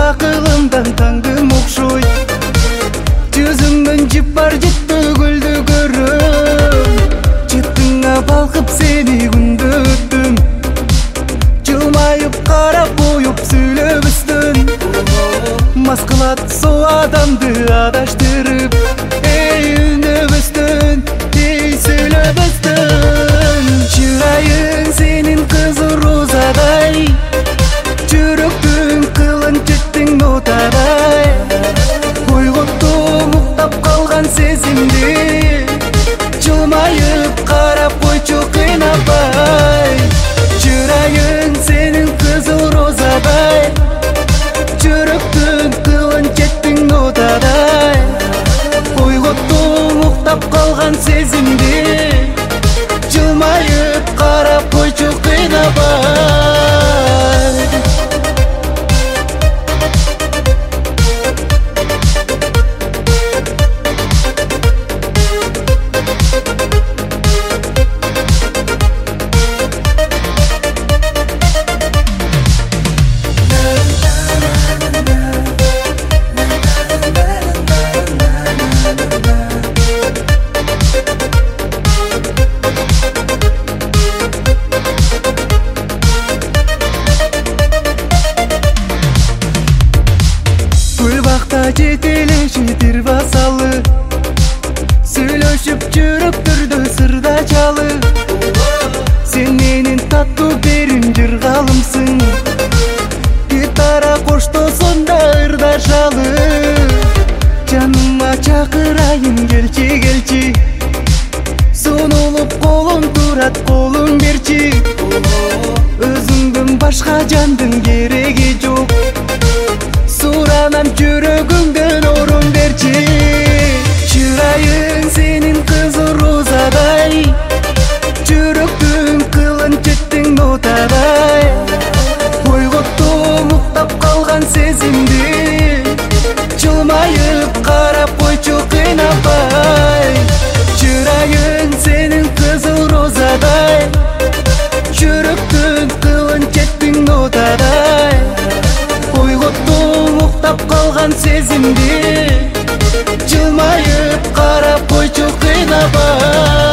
акылымдан таңдым окшойт. Жүзүңдөн жып бар жетті гүлдү көрөм. Жыттыңа балкып сени күндө өттүм. Жылмайып карап коюп сүйлөбөстөн. Мас кылат со адамды адаштырып. Эй үнөбөстөн, эй сүйлөбөстөн. Чырайың сенин кызыл розадай. Жүрөктүн кылын четтиң нотадай. Ойготтум уктап калган сезимди. Жылмайып карап койчу кыйнабай. Чырайың сенин кызыл розадай. Жүрөктүн кылын четтиң нотадай. Ойготтум уктап калган сезимди. Жылмайып карап койчу кыйнабай. Жетелешитир басалы. Сүйлөшүп жүрөктөрдө сырда чалы. Сен менин таттуу берин жыргалымсың. Гитара коштосондо ырдашалы. Жаныма чакырайын келчи келчи. Сунулуп колум турат колун берчи. Өзүңдөн башка жандын кереги жок. Суранам жүрөгүңдөн орун берчи. Чырайың сенин кызыл розадай. Жүрөктүн кылын четтиң нотадай. Ойготтум уктап калган сезимди. Жылмайып карап койчу кыйнабай. Чырайың сенин кызыл розадай. Жүрөктүн кылын четтиң нотадай. Ойготтум уктап калган сезимди. Жылмайып карап койчу кыйнабай.